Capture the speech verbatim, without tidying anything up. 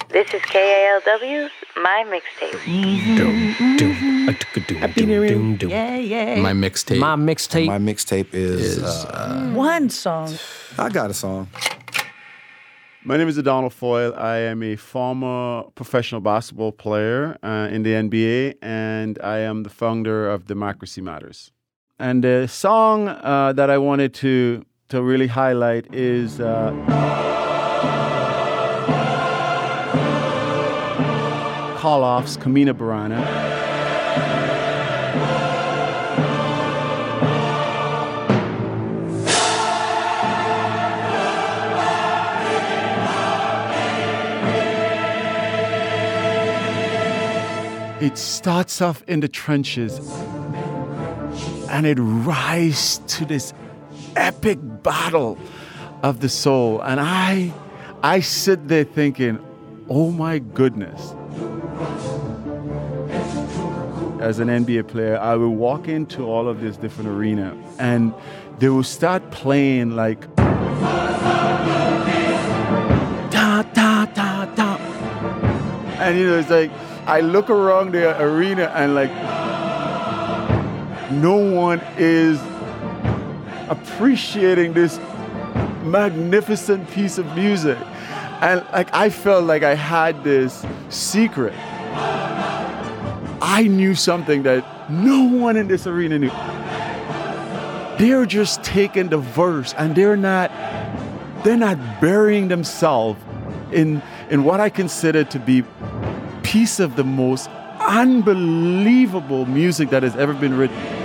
This is K A L W's My Mixtape. Happy New Year. Yeah, yeah. My mixtape. My mixtape. My mixtape is, is uh, uh, One song. I got a song. My name is Donald Foyle. I am a former professional basketball player uh, in the N B A, and I am the founder of Democracy Matters. And the song uh, that I wanted to to really highlight is uh, Koloff's Camina Burana. It starts off in the trenches and it rises to this epic battle of the soul. And I, I sit there thinking, oh my goodness. As an N B A player, I would walk into all of this different arena and they would start playing like da, da, da, da. And you know, it's like, I look around the arena and like no one is appreciating this magnificent piece of music. And like I felt like I had this secret. I knew something that no one in this arena knew. They're just taking the verse and they're not they're not burying themselves in in what I consider to be piece of the most unbelievable music that has ever been written.